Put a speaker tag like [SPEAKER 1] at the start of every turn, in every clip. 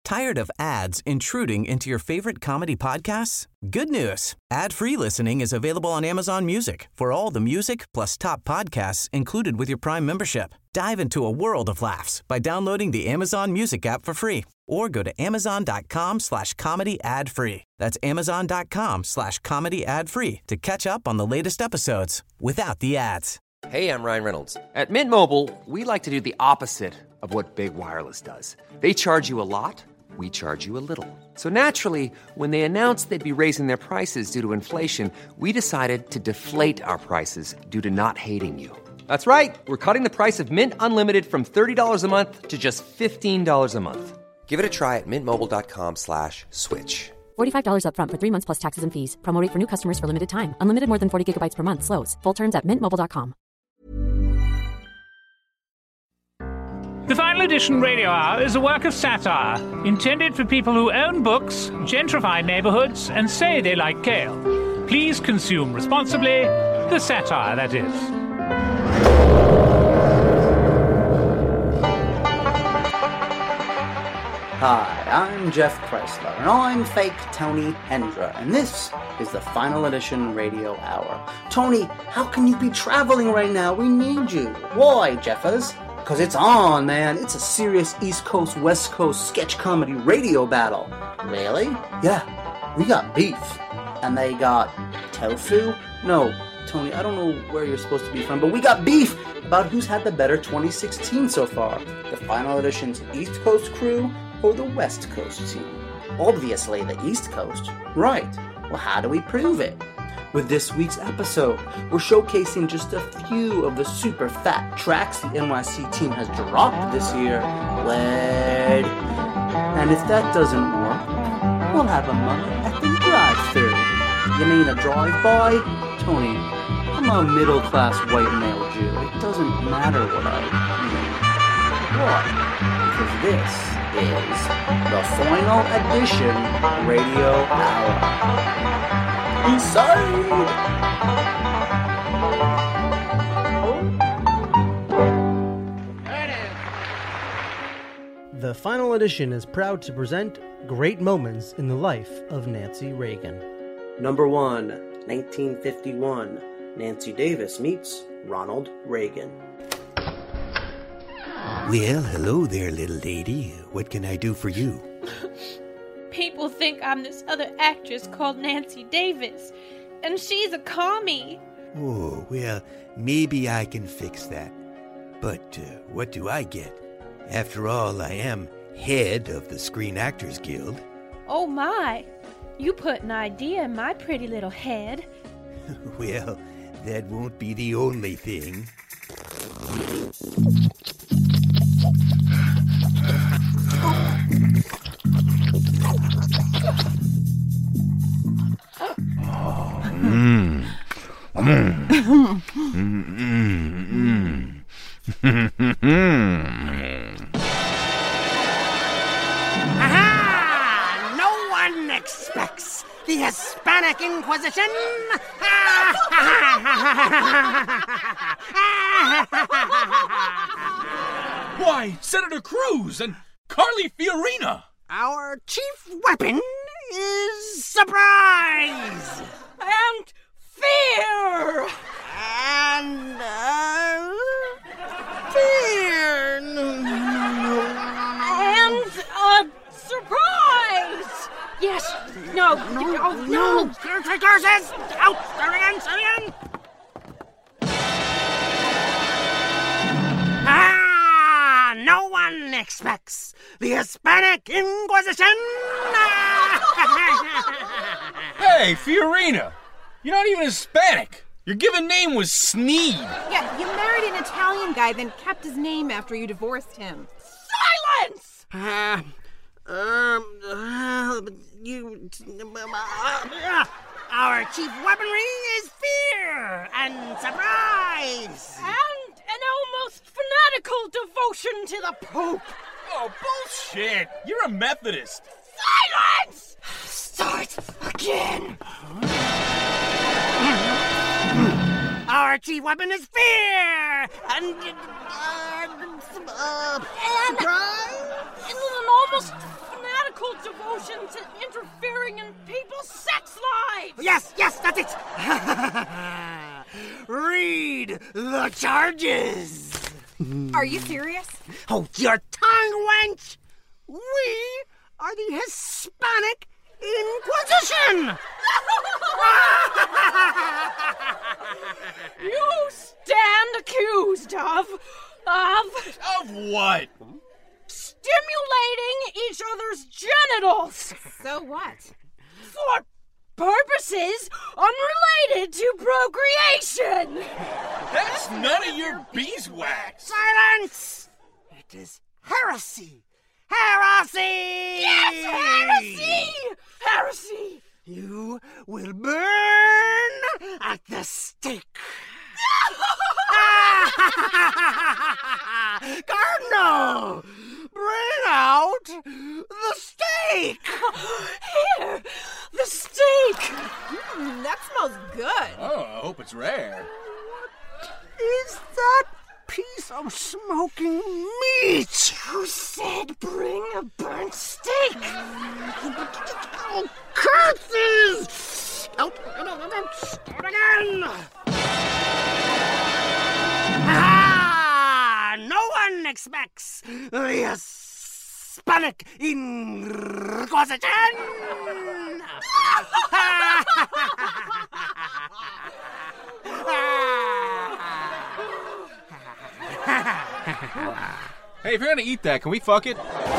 [SPEAKER 1] Tired of ads intruding into your favorite comedy podcasts? Good news. Ad-free listening is available on Amazon Music for all the music plus top podcasts included with your Prime membership. Dive into a world of laughs by downloading the Amazon Music app for free or go to amazon.com/comedy ad-free. That's amazon.com/comedy ad-free to catch up on the latest episodes without the ads.
[SPEAKER 2] Hey, I'm Ryan Reynolds. At Mint Mobile, we like to do the opposite of what Big Wireless does. They charge you a lot, we charge you a little. So naturally, when they announced they'd be raising their prices due to inflation, we decided to deflate our prices due to not hating you. That's right. We're cutting the price of Mint Unlimited from $30 a month to just $15 a month. Give it a try at mintmobile.com/switch.
[SPEAKER 3] $45 up front for 3 months plus taxes and fees. Promo rate for new customers for limited time. Unlimited more than 40 gigabytes per month. Slows full terms at mintmobile.com.
[SPEAKER 4] The Final Edition Radio Hour is a work of satire intended for people who own books, gentrify neighborhoods, and say they like kale. Please consume responsibly. The satire, that is.
[SPEAKER 5] Hi, I'm Jeff Chrysler, and I'm fake Tony Hendra, and this is the Final Edition Radio Hour. Tony, how can you be traveling right now? We need you. Why, Jeffers? Because it's on, man. It's a serious East Coast, West Coast sketch comedy radio battle. Really? Yeah, we got beef. And they got tofu? No, Tony, I don't know where you're supposed to be from, but we got beef about who's had the better 2016 so far. The Final Edition's East Coast crew or the West Coast team? Obviously the East Coast. Right. Well, how do we prove it? With this week's episode, we're showcasing just a few of the super fat tracks the NYC team has dropped this year. Lead. And if that doesn't work, we'll have a mother effing drive-thru. You mean a drive-by? Tony, I'm a middle-class white male Jew. It doesn't matter what I mean. Why? Because this is the Final Edition Radio Hour. Inside!
[SPEAKER 6] The Final Edition is proud to present Great Moments in the Life of Nancy Reagan.
[SPEAKER 5] Number 1, 1951. Nancy Davis meets Ronald Reagan.
[SPEAKER 7] Well, hello there, little lady. What can I do for you?
[SPEAKER 8] People think I'm this other actress called Nancy Davis, and she's a commie.
[SPEAKER 7] Oh, well, maybe I can fix that. But what do I get? After all, I am head of the Screen Actors Guild.
[SPEAKER 8] Oh my, you put an idea in my pretty little head.
[SPEAKER 7] Well, that won't be the only thing.
[SPEAKER 9] Aha! No one expects the Hispanic Inquisition.
[SPEAKER 10] Why, Senator Cruz and Carly Fiorina!
[SPEAKER 9] Our chief weapon is surprise!
[SPEAKER 8] And fear!
[SPEAKER 9] And, fear!
[SPEAKER 8] And surprise! Yes, no.
[SPEAKER 9] Caretakers is out! Start again! No one expects the Hispanic Inquisition!
[SPEAKER 10] Hey, Fiorina! You're not even Hispanic! Your given name was Sneed!
[SPEAKER 11] Yeah, you married an Italian guy, then kept his name after you divorced him.
[SPEAKER 8] Silence!
[SPEAKER 9] Our chief weaponry is fear and surprise!
[SPEAKER 8] And an almost fanatical devotion to the Pope!
[SPEAKER 10] Oh, bullshit! You're a Methodist!
[SPEAKER 8] Silence!
[SPEAKER 9] Start again! Our chief weapon is fear! And surprise!
[SPEAKER 8] And an almost fanatical fanatical devotion to interfering in people's sex lives!
[SPEAKER 9] Yes, that's it! Read the charges!
[SPEAKER 11] Are you serious?
[SPEAKER 9] Hold your tongue, wench! We are the Hispanic Inquisition!
[SPEAKER 8] You stand accused of
[SPEAKER 10] what?
[SPEAKER 8] stimulating each other's genitals
[SPEAKER 11] So what?
[SPEAKER 8] for purposes unrelated to procreation.
[SPEAKER 10] That's none of your beeswax.
[SPEAKER 9] Silence! It is heresy! Heresy!
[SPEAKER 8] Yes, heresy! Heresy!
[SPEAKER 9] You will burn at the stake. Cardinal! Bring out the steak!
[SPEAKER 8] Here, the steak!
[SPEAKER 11] That smells good.
[SPEAKER 10] Oh, I hope it's rare.
[SPEAKER 9] Is that piece of smoking meat?
[SPEAKER 8] Who said bring a burnt steak?
[SPEAKER 9] Oh, curses! Start again! No one expects the Hispanic Inquisition!
[SPEAKER 10] Hey, if you're gonna eat that, can we fuck it?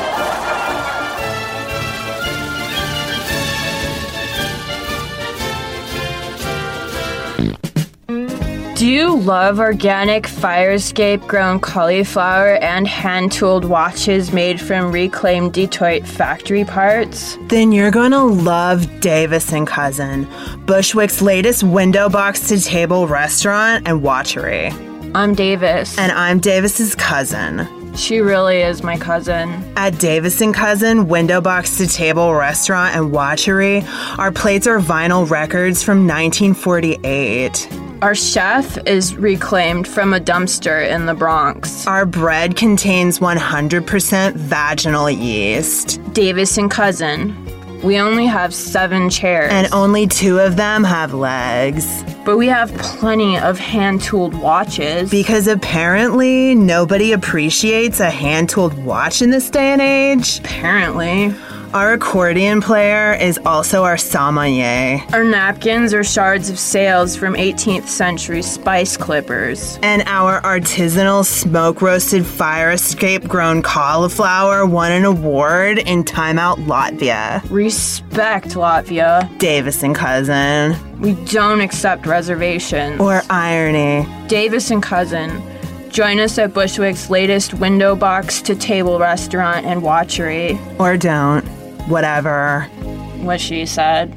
[SPEAKER 12] Do you love organic fire escape grown cauliflower and hand-tooled watches made from reclaimed Detroit factory parts?
[SPEAKER 13] Then you're gonna love Davis & Cousin, Bushwick's latest window box to table restaurant and watchery.
[SPEAKER 12] I'm Davis.
[SPEAKER 13] And I'm Davis's cousin.
[SPEAKER 12] She really is my cousin.
[SPEAKER 13] At Davis & Cousin Window Box to Table Restaurant and Watchery, our plates are vinyl records from 1948.
[SPEAKER 12] Our chef is reclaimed from a dumpster in the Bronx.
[SPEAKER 13] Our bread contains 100% vaginal yeast.
[SPEAKER 12] Davis & Cousin. We only have 7 chairs.
[SPEAKER 13] And only 2 of them have legs.
[SPEAKER 12] But we have plenty of hand-tooled watches.
[SPEAKER 13] Because apparently nobody appreciates a hand-tooled watch in this day and age.
[SPEAKER 12] Apparently.
[SPEAKER 13] Our accordion player is also our sommelier.
[SPEAKER 12] Our napkins are shards of sails from 18th century spice clippers.
[SPEAKER 13] And our artisanal smoke-roasted fire escape grown cauliflower won an award in Time Out Latvia.
[SPEAKER 12] Respect, Latvia.
[SPEAKER 13] Davis & Cousin.
[SPEAKER 12] We don't accept reservations.
[SPEAKER 13] Or irony.
[SPEAKER 12] Davis & Cousin. Join us at Bushwick's latest window box to table restaurant and watchery.
[SPEAKER 13] Or don't. Whatever.
[SPEAKER 12] What she said.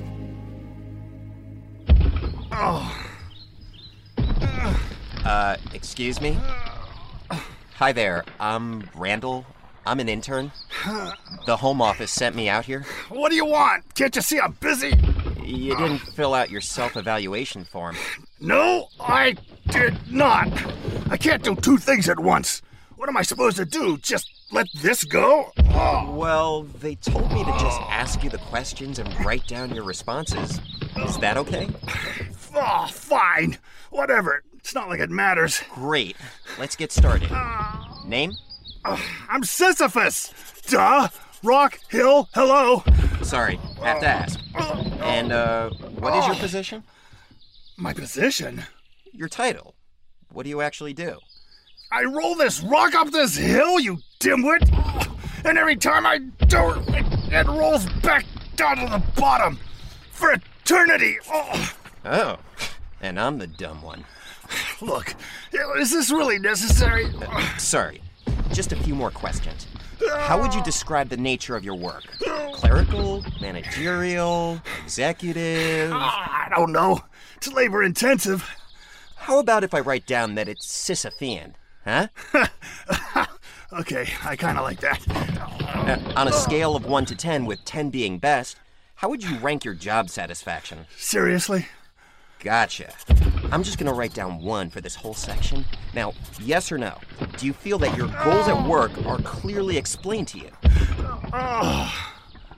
[SPEAKER 14] Excuse me? Hi there, I'm Randall. I'm an intern. The home office sent me out here.
[SPEAKER 15] What do you want? Can't you see I'm busy?
[SPEAKER 14] You didn't fill out your self-evaluation form.
[SPEAKER 15] No, I did not. I can't do 2 things at once. What am I supposed to do? Just let this go? Oh.
[SPEAKER 14] Well, they told me to just ask you the questions and write down your responses. Is that okay?
[SPEAKER 15] Oh, fine. Whatever. It's not like it matters.
[SPEAKER 14] Great. Let's get started. Name?
[SPEAKER 15] I'm Sisyphus. Duh. Rock, hill, hello.
[SPEAKER 14] Sorry, have to ask. And, what is your position?
[SPEAKER 15] My position?
[SPEAKER 14] Your title. What do you actually do?
[SPEAKER 15] I roll this rock up this hill, you dimwit. And every time I do it rolls back down to the bottom. For eternity.
[SPEAKER 14] Oh, and I'm the dumb one.
[SPEAKER 15] Look, is this really necessary?
[SPEAKER 14] Sorry, just a few more questions. How would you describe the nature of your work? Clerical, managerial, executive?
[SPEAKER 15] I don't know. It's labor intensive.
[SPEAKER 14] How about if I write down that it's Sisyphean, huh?
[SPEAKER 15] Okay, I kind of like that.
[SPEAKER 14] On a scale of 1 to 10, with 10 being best, how would you rank your job satisfaction?
[SPEAKER 15] Seriously?
[SPEAKER 14] Gotcha. I'm just gonna write down 1 for this whole section. Now, yes or no, do you feel that your goals at work are clearly explained to you?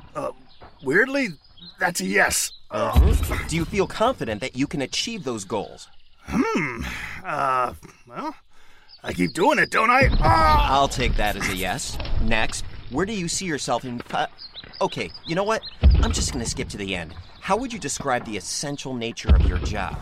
[SPEAKER 15] Weirdly, that's a yes.
[SPEAKER 14] Do you feel confident that you can achieve those goals?
[SPEAKER 15] Well, I keep doing it, don't I?
[SPEAKER 14] I'll take that as a yes. Next, where do you see yourself in Okay, you know what? I'm just going to skip to the end. How would you describe the essential nature of your job?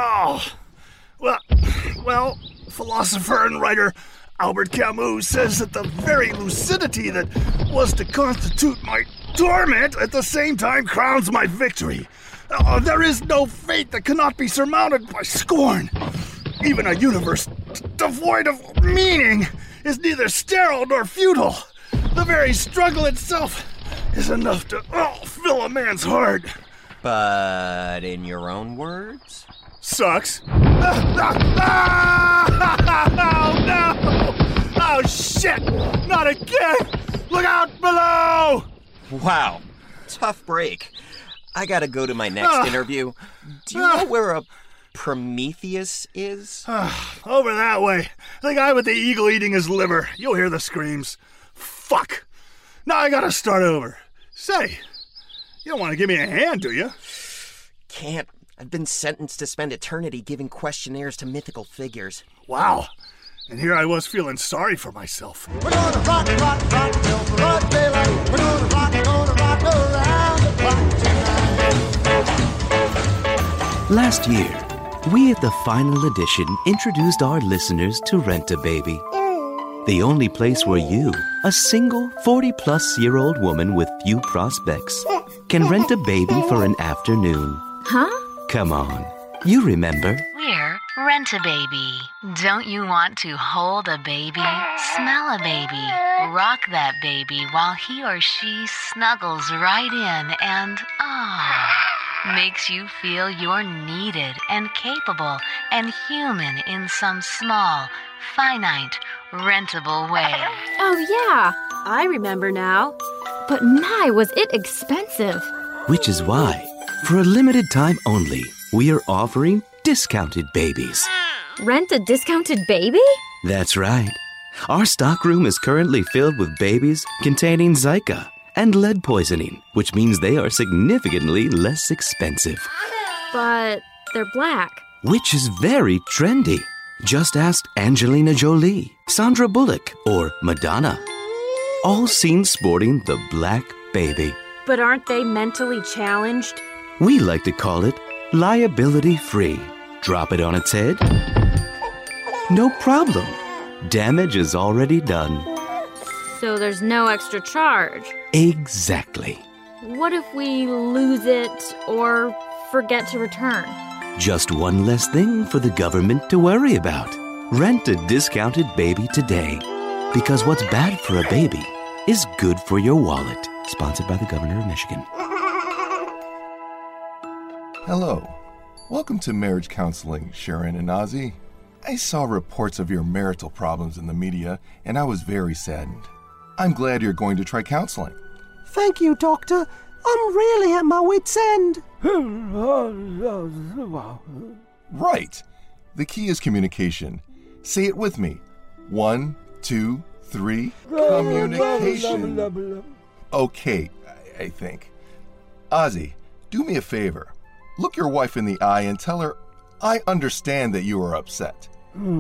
[SPEAKER 15] Well, philosopher and writer Albert Camus says that the very lucidity that was to constitute my torment at the same time crowns my victory. There is no fate that cannot be surmounted by scorn. Even a universe devoid of meaning is neither sterile nor futile. The very struggle itself is enough to fill a man's heart.
[SPEAKER 14] But in your own words?
[SPEAKER 15] Sucks. Oh, no! Oh, shit! Not again! Look out below!
[SPEAKER 14] Wow. Tough break. I gotta go to my next interview. Do you know where a Prometheus is?
[SPEAKER 15] Over that way. The guy with the eagle eating his liver. You'll hear the screams. Fuck. Now I gotta start over. Say, you don't want to give me a hand, do you?
[SPEAKER 14] Can't. I've been sentenced to spend eternity giving questionnaires to mythical figures.
[SPEAKER 15] Wow. And here I was feeling sorry for myself.
[SPEAKER 16] We're gonna rock, rock, rock till broad daylight. We're gonna rock around the clock tonight.
[SPEAKER 17] Last year, we at the final edition introduced our listeners to Rent-A-Baby. The only place where you, a single 40-plus-year-old woman with few prospects, can rent a baby for an afternoon.
[SPEAKER 18] Huh?
[SPEAKER 17] Come on, you remember.
[SPEAKER 18] We're Rent-A-Baby. Don't you want to hold a baby, smell a baby, rock that baby while he or she snuggles right in and, makes you feel you're needed and capable and human in some small, finite, rentable way.
[SPEAKER 19] Oh, yeah. I remember now. But my, was it expensive.
[SPEAKER 17] Which is why, for a limited time only, we are offering discounted babies.
[SPEAKER 19] Rent a discounted baby?
[SPEAKER 17] That's right. Our stockroom is currently filled with babies containing Zika and lead poisoning, which means they are significantly less expensive.
[SPEAKER 19] But they're black.
[SPEAKER 17] Which is very trendy. Just ask Angelina Jolie, Sandra Bullock, or Madonna. All seen sporting the black baby.
[SPEAKER 19] But aren't they mentally challenged?
[SPEAKER 17] We like to call it liability-free. Drop it on its head. No problem. Damage is already done.
[SPEAKER 19] So there's no extra charge.
[SPEAKER 17] Exactly.
[SPEAKER 19] What if we lose it or forget to return?
[SPEAKER 17] Just one less thing for the government to worry about. Rent a discounted baby today. Because what's bad for a baby is good for your wallet. Sponsored by the Governor of Michigan.
[SPEAKER 20] Hello. Welcome to Marriage Counseling, Sharon and Ozzy. I saw reports of your marital problems in the media, and I was very saddened. I'm glad you're going to try counseling.
[SPEAKER 9] Thank you, Doctor. I'm really at my wit's end.
[SPEAKER 20] Right. The key is communication. Say it with me. 1, 2, 3. Communication. Okay, I think. Ozzy, do me a favor. Look your wife in the eye and tell her, I understand that you are upset.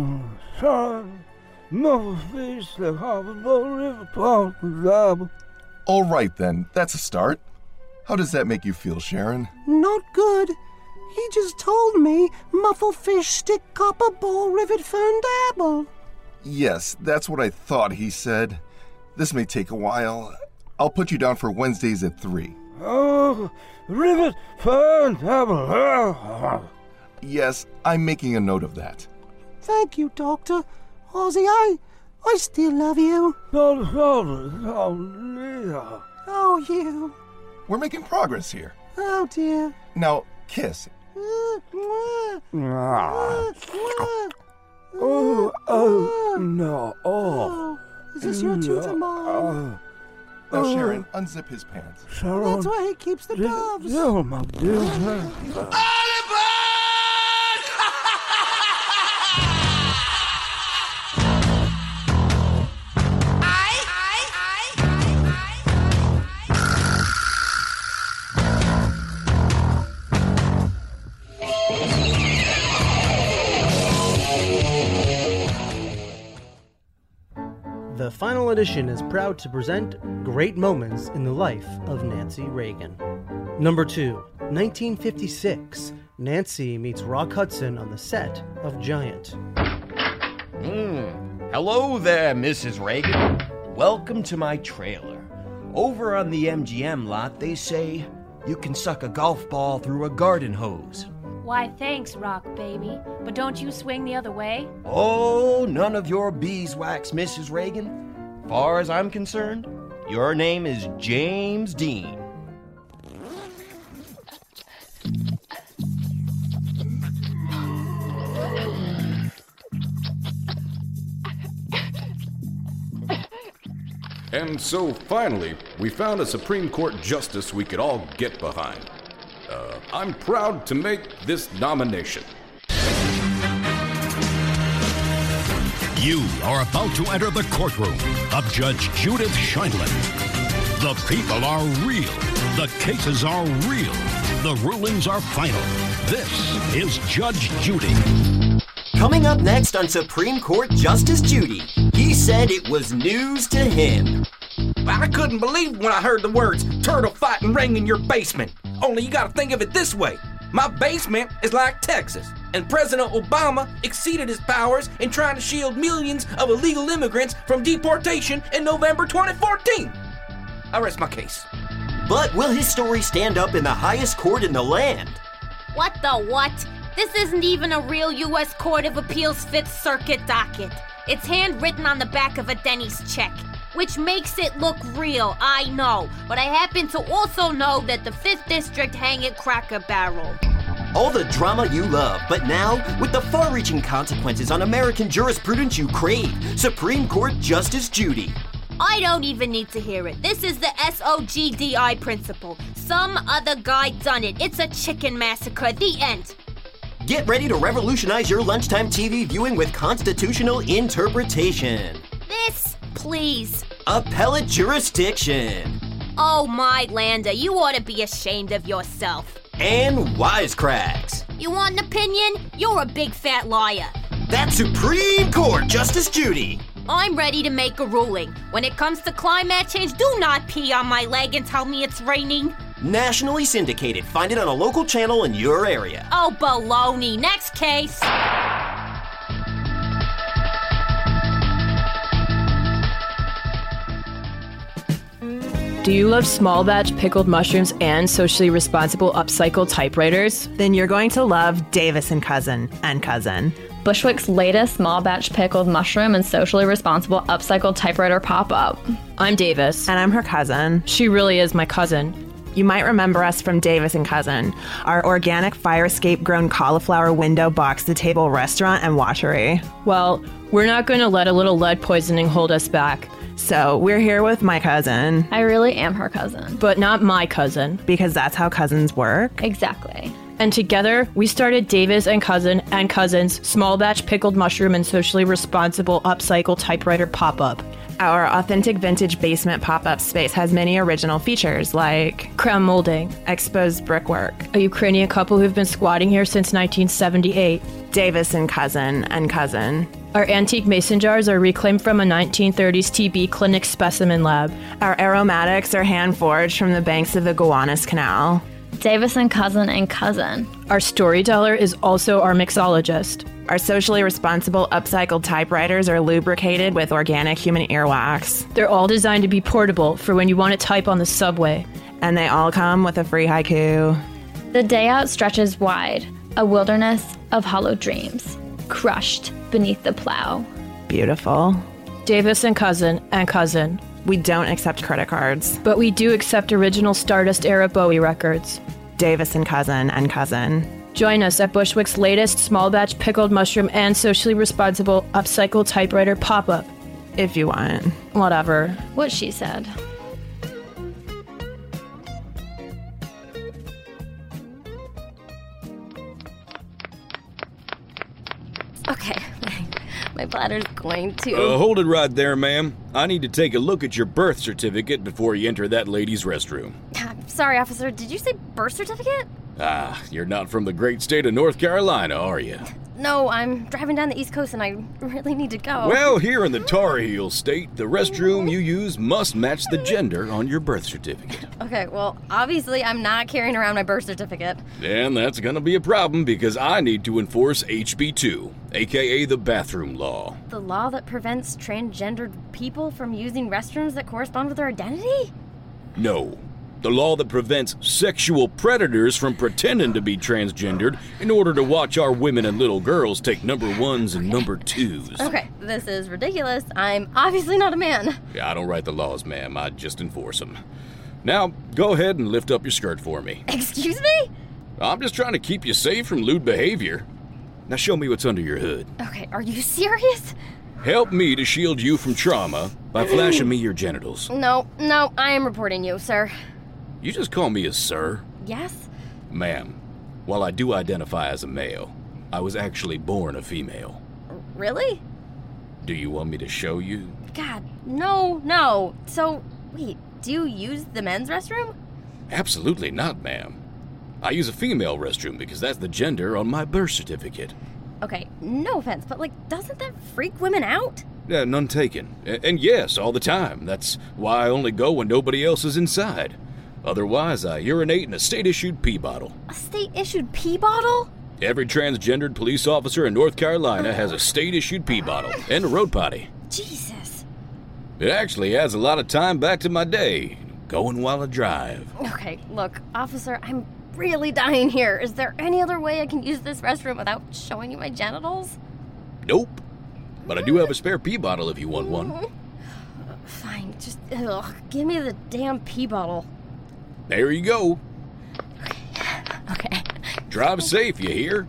[SPEAKER 20] All right then, that's a start. How does that make you feel, Sharon?
[SPEAKER 9] Not good. He just told me muffle fish stick copper ball rivet fern dabble.
[SPEAKER 20] Yes, that's what I thought he said. This may take a while. I'll put you down for Wednesdays at 3.
[SPEAKER 21] Oh, rivet fern dabble.
[SPEAKER 20] Yes, I'm making a note of that.
[SPEAKER 9] Thank you, Doctor. Ozzy, I still love you. Oh, you.
[SPEAKER 20] We're making progress here.
[SPEAKER 9] Oh, dear.
[SPEAKER 20] Now, kiss.
[SPEAKER 21] No.
[SPEAKER 9] Is this your tooth or mine?
[SPEAKER 20] Now, Sharon, unzip his pants.
[SPEAKER 9] Sharon. That's why he keeps the doves.
[SPEAKER 21] Oh, my dear.
[SPEAKER 6] Final Edition is proud to present Great Moments in the Life of Nancy Reagan. Number 2, 1956. Nancy meets Rock Hudson on the set of Giant.
[SPEAKER 14] Hello there, Mrs. Reagan. Welcome to my trailer. Over on the MGM lot, they say you can suck a golf ball through a garden hose.
[SPEAKER 8] Why, thanks, Rock Baby. But don't you swing the other way?
[SPEAKER 14] Oh, none of your beeswax, Mrs. Reagan. Far as I'm concerned, your name is James Dean.
[SPEAKER 1] And so, finally, we found a Supreme Court justice we could all get behind. I'm proud to make this nomination.
[SPEAKER 22] You are about to enter the courtroom of Judge Judith Sheindlin. The people are real. The cases are real. The rulings are final. This is Judge Judy.
[SPEAKER 14] Coming up next on Supreme Court Justice Judy, he said it was news to him.
[SPEAKER 23] I couldn't believe when I heard the words turtle fighting ring in your basement. Only you gotta think of it this way. My basement is like Texas, and President Obama exceeded his powers in trying to shield millions of illegal immigrants from deportation in November 2014. I rest my case.
[SPEAKER 14] But will his story stand up in the highest court in the land?
[SPEAKER 8] What the what? This isn't even a real U.S. Court of Appeals Fifth Circuit docket. It's handwritten on the back of a Denny's check, which makes it look real, I know. But I happen to also know that the 5th District hang at Cracker Barrel.
[SPEAKER 14] All the drama you love, but now, with the far-reaching consequences on American jurisprudence you crave, Supreme Court Justice Judy.
[SPEAKER 8] I don't even need to hear it. This is the SOGDI principle. Some other guy done it. It's a chicken massacre. The end.
[SPEAKER 14] Get ready to revolutionize your lunchtime TV viewing with constitutional interpretation.
[SPEAKER 8] This, please.
[SPEAKER 14] Appellate jurisdiction.
[SPEAKER 8] Oh, my Landa, you ought to be ashamed of yourself.
[SPEAKER 14] And wisecracks.
[SPEAKER 8] You want an opinion? You're a big fat liar.
[SPEAKER 14] That's Supreme Court Justice Judy.
[SPEAKER 8] I'm ready to make a ruling. When it comes to climate change, do not pee on my leg and tell me it's raining.
[SPEAKER 14] Nationally syndicated. Find it on a local channel in your area.
[SPEAKER 8] Oh, baloney. Next case.
[SPEAKER 12] Do you love small batch pickled mushrooms and socially responsible upcycled typewriters?
[SPEAKER 13] Then you're going to love Davis and Cousin and Cousin.
[SPEAKER 24] Bushwick's latest small batch pickled mushroom and socially responsible upcycled typewriter pop-up.
[SPEAKER 12] I'm Davis.
[SPEAKER 13] And I'm her cousin.
[SPEAKER 12] She really is my cousin.
[SPEAKER 13] You might remember us from Davis and Cousin, our organic fire escape grown cauliflower window box-to-table restaurant and washery.
[SPEAKER 12] Well, we're not going to let a little lead poisoning hold us back.
[SPEAKER 13] So we're here with my cousin.
[SPEAKER 24] I really am her cousin.
[SPEAKER 12] But not my cousin.
[SPEAKER 13] Because that's how cousins work.
[SPEAKER 24] Exactly.
[SPEAKER 12] And together, we started Davis and Cousin and Cousins small batch pickled mushroom and socially responsible upcycled typewriter pop-up.
[SPEAKER 13] Our authentic vintage basement pop-up space has many original features like
[SPEAKER 12] crown molding,
[SPEAKER 13] exposed brickwork,
[SPEAKER 12] a Ukrainian couple who've been squatting here since 1978,
[SPEAKER 13] Davis and Cousin and Cousin.
[SPEAKER 12] Our antique mason jars are reclaimed from a 1930s TB clinic specimen lab.
[SPEAKER 13] Our aromatics are hand-forged from the banks of the Gowanus Canal.
[SPEAKER 24] Davis and Cousin and Cousin.
[SPEAKER 12] Our storyteller is also our mixologist.
[SPEAKER 13] Our socially responsible upcycled typewriters are lubricated with organic human earwax.
[SPEAKER 12] They're all designed to be portable for when you want to type on the subway.
[SPEAKER 13] And they all come with a free haiku.
[SPEAKER 24] The day out stretches wide, a wilderness of hollow dreams, crushed beneath the plow.
[SPEAKER 13] Beautiful.
[SPEAKER 12] Davis and Cousin and Cousin.
[SPEAKER 13] We don't accept credit cards.
[SPEAKER 12] But we do accept original Stardust-era Bowie records.
[SPEAKER 13] Davis and Cousin and Cousin.
[SPEAKER 12] Join us at Bushwick's latest small batch pickled mushroom and socially responsible upcycled typewriter pop-up.
[SPEAKER 13] If you want.
[SPEAKER 12] Whatever.
[SPEAKER 24] What she said.
[SPEAKER 19] Okay, my bladder's going to...
[SPEAKER 10] Hold it right there, ma'am. I need to take a look at your birth certificate before you enter that lady's restroom.
[SPEAKER 19] Sorry, officer, did you say birth certificate?
[SPEAKER 10] You're not from the great state of North Carolina, are you?
[SPEAKER 19] no, I'm driving down the East Coast and I really need to go.
[SPEAKER 1] Well, here in the Tar Heel state, the restroom you use must match the gender on your birth certificate.
[SPEAKER 19] Okay, well, obviously I'm not carrying around my birth certificate.
[SPEAKER 1] And that's gonna be a problem because I need to enforce HB 2, aka the bathroom law.
[SPEAKER 19] The law that prevents transgendered people from using restrooms that correspond with their identity?
[SPEAKER 1] No. The law that prevents sexual predators from pretending to be transgendered in order to watch our women and little girls take number 1s and number 2s.
[SPEAKER 19] Okay, this is ridiculous. I'm obviously not a man.
[SPEAKER 1] Yeah, I don't write the laws, ma'am. I just enforce them. Now, go ahead and lift up your skirt for me.
[SPEAKER 19] Excuse me?
[SPEAKER 1] I'm just trying to keep you safe from lewd behavior. Now show me what's under your hood.
[SPEAKER 19] Okay, are you serious?
[SPEAKER 1] Help me to shield you from trauma by flashing me your genitals.
[SPEAKER 19] No, I am reporting you, sir.
[SPEAKER 1] You just call me a sir?
[SPEAKER 19] Yes?
[SPEAKER 1] Ma'am, while I do identify as a male, I was actually born a female.
[SPEAKER 19] Really?
[SPEAKER 1] Do you want me to show you?
[SPEAKER 19] God, no. So, wait, do you use the men's restroom?
[SPEAKER 1] Absolutely not, ma'am. I use a female restroom because that's the gender on my birth certificate.
[SPEAKER 19] Okay, no offense, but doesn't that freak women out?
[SPEAKER 1] Yeah, none taken. And yes, all the time. That's why I only go when nobody else is inside. Otherwise, I urinate in a state-issued pee bottle.
[SPEAKER 19] A state-issued pee bottle?
[SPEAKER 1] Every transgendered police officer in North Carolina has a state-issued pee bottle and a road potty.
[SPEAKER 19] Jesus.
[SPEAKER 1] It actually adds a lot of time back to my day, going while I drive.
[SPEAKER 19] Okay, look, officer, I'm really dying here. Is there any other way I can use this restroom without showing you my genitals?
[SPEAKER 1] Nope. But I do have a spare pee bottle if you want one.
[SPEAKER 19] Fine, just give me the damn pee bottle.
[SPEAKER 1] There you go.
[SPEAKER 19] Okay.
[SPEAKER 1] Drive safe, you hear?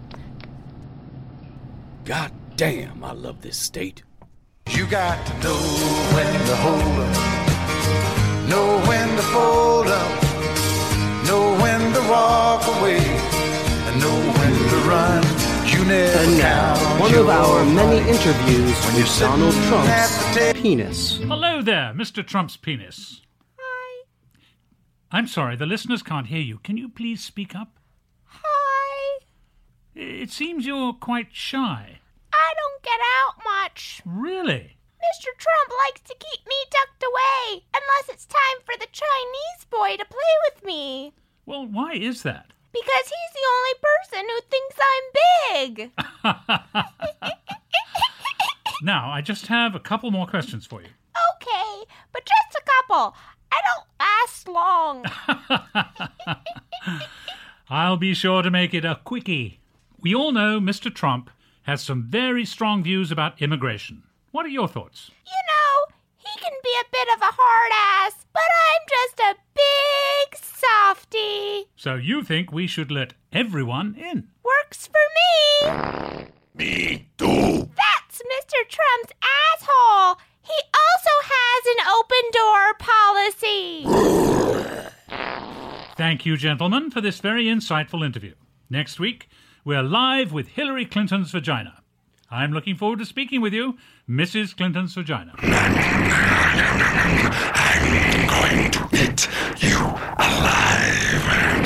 [SPEAKER 1] God damn, I love this state.
[SPEAKER 16] You got to know when to hold up, know when to fold up, know when to walk away, and know when to run. You never
[SPEAKER 6] And now, one of our many interviews with Donald Trump's penis.
[SPEAKER 2] Hello there, Mr. Trump's penis. Hi. I'm sorry, the listeners can't hear you. Can you please speak up?
[SPEAKER 3] Hi.
[SPEAKER 2] It seems you're quite shy.
[SPEAKER 3] I don't get out much.
[SPEAKER 2] Really?
[SPEAKER 3] Mr. Trump likes to keep me tucked away, unless it's time for the Chinese boy to play with me.
[SPEAKER 2] Well, why is that?
[SPEAKER 3] Because he's the only person who thinks I'm big.
[SPEAKER 2] Now, I just have a couple more questions for you.
[SPEAKER 3] Okay, but just a couple. I don't last long.
[SPEAKER 2] I'll be sure to make it a quickie. We all know Mr. Trump has some very strong views about immigration. What are your thoughts?
[SPEAKER 3] You know, he can be a bit of a hard ass, but I'm just a big softie.
[SPEAKER 2] So you think we should let everyone in?
[SPEAKER 3] Works for me.
[SPEAKER 2] Me too.
[SPEAKER 3] That's Mr. Trump's asshole. He also has an open door policy.
[SPEAKER 2] Thank you, gentlemen, for this very insightful interview. Next week, we're live with Hillary Clinton's vagina. I'm looking forward to speaking with you, Mrs. Clinton's vagina.
[SPEAKER 16] I'm going to eat you alive.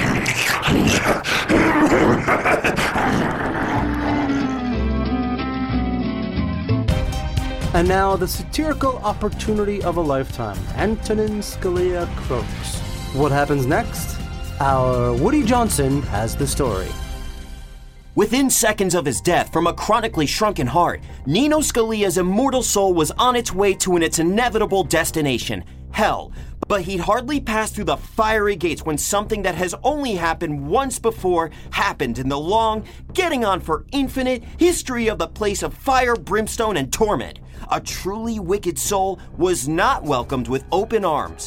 [SPEAKER 6] And now, the satirical opportunity of a lifetime. Antonin Scalia croaks. What happens next? Our Woody Johnson has the story.
[SPEAKER 14] Within seconds of his death from a chronically shrunken heart, Nino Scalia's immortal soul was on its way to its inevitable destination, hell. But he'd hardly passed through the fiery gates when something that has only happened once before happened in the long, getting on for infinite history of the place of fire, brimstone, and torment. A truly wicked soul was not welcomed with open arms.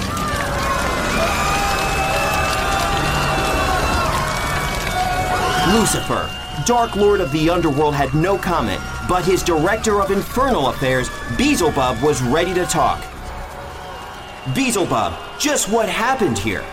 [SPEAKER 14] Lucifer, Dark Lord of the Underworld, had no comment, but his director of infernal affairs, Beelzebub, was ready to talk. Beelzebub, just what happened here?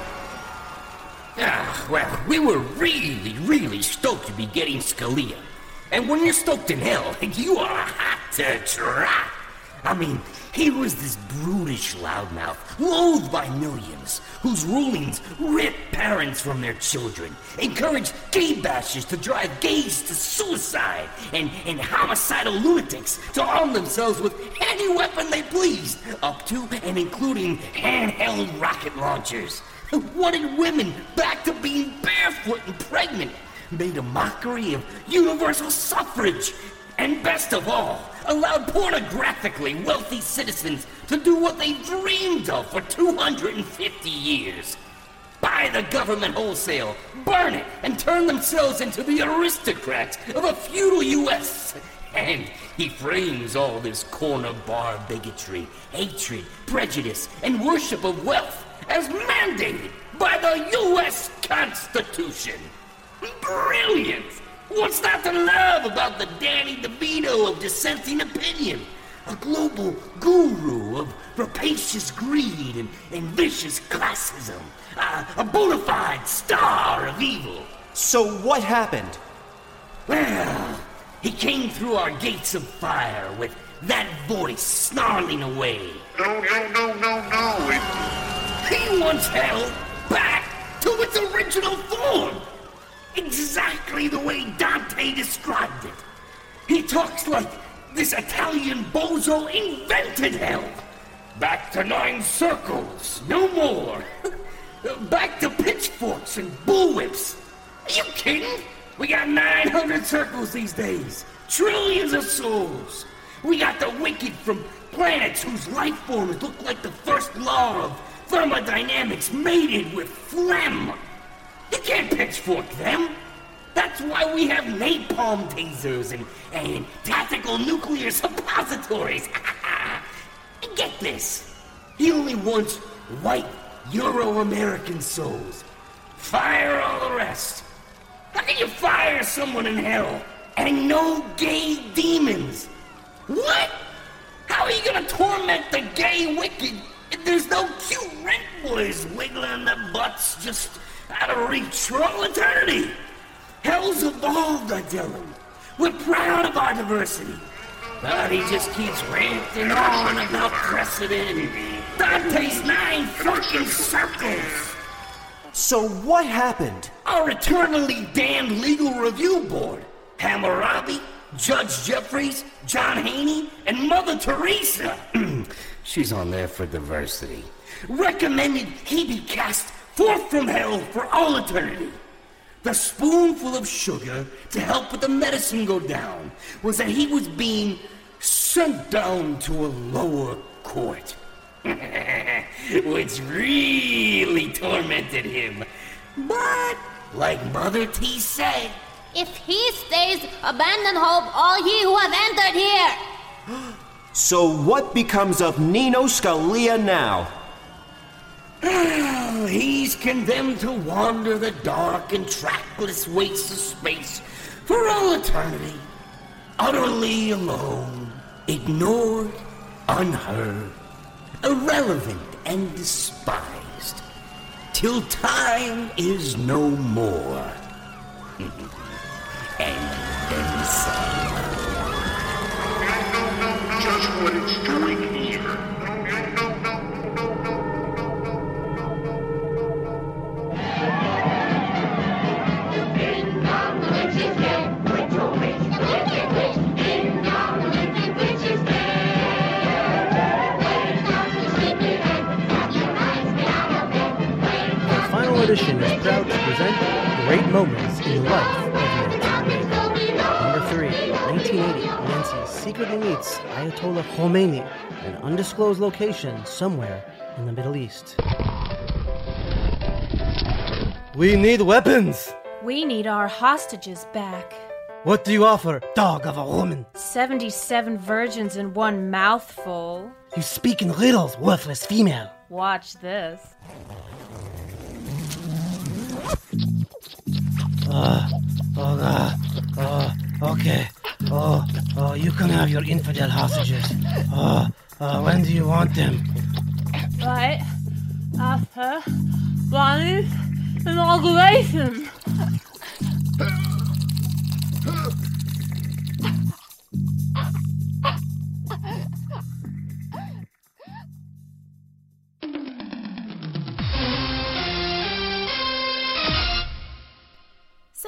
[SPEAKER 4] Well, we were really stoked to be getting Scalia. And when you're stoked in hell, you are hot to try. I mean, he was this brutish loudmouth, loathed by millions, whose rulings ripped parents from their children, encouraged gay bashers to drive gays to suicide, and homicidal lunatics to arm themselves with any weapon they pleased, up to and including handheld rocket launchers. Wanted women back to being barefoot and pregnant, made a mockery of universal suffrage, and best of all, allowed pornographically wealthy citizens to do what they dreamed of for 250 years. Buy the government wholesale, burn it, and turn themselves into the aristocrats of a feudal U.S. And he frames all this corner bar bigotry, hatred, prejudice, and worship of wealth as mandated by the U.S. Constitution. Brilliant! What's not to love about the Danny DeVito of dissenting opinion? A global guru of rapacious greed and vicious classism. A bona fide star of evil.
[SPEAKER 14] So what happened?
[SPEAKER 4] Well, he came through our gates of fire with that voice snarling away. No. He wants hell back to its original form. Exactly the way Dante described it. He talks like this Italian bozo invented hell. Back to 9 circles, no more. Back to pitchforks and bullwhips. Are you kidding? We got 900 circles these days. Trillions of souls. We got the wicked from planets whose life forms look like the first law of thermodynamics mated with phlegm. You can't pitchfork them. That's why we have napalm tasers and tactical nuclear suppositories. Get this. He only wants white Euro-American souls. Fire all the rest. How can you fire someone in hell and no gay demons? What? How are you gonna torment the gay wicked if there's no cute rent boys wiggling their butts just out of reach for all eternity? Hell's evolved, I tell him. We're proud of our diversity. But he just keeps ranting on about precedent. Dante's 9 fucking circles.
[SPEAKER 14] So what happened?
[SPEAKER 4] Our eternally damned legal review board. Hammurabi, Judge Jeffries, John Haney, and Mother Teresa. She's on there for diversity. Recommended he be cast forth from hell for all eternity. The spoonful of sugar to help with the medicine go down was that he was being sent down to a lower court. Which really tormented him. But, like Mother T said,
[SPEAKER 8] if he stays, abandon hope all ye who have entered here.
[SPEAKER 14] So what becomes of Nino Scalia now?
[SPEAKER 4] He's condemned to wander the dark and trackless wastes of space for all eternity. Utterly alone, ignored, unheard, irrelevant and despised. Till time is no more. And then some.
[SPEAKER 16] Just what it's doing here.
[SPEAKER 6] Edition is proud to present Great Moments in the Life of Nancy Reagan. Number 3, 1980, Nancy secretly meets Ayatollah Khomeini in an undisclosed location somewhere in the Middle East. We need weapons!
[SPEAKER 5] We need our hostages back.
[SPEAKER 6] What do you offer, dog of a woman?
[SPEAKER 5] 77 virgins in one mouthful.
[SPEAKER 6] You speak in riddles, worthless female.
[SPEAKER 5] Watch this.
[SPEAKER 6] Okay. You can have your infidel hostages. When do you want them?
[SPEAKER 5] Right after Bonnie's inauguration.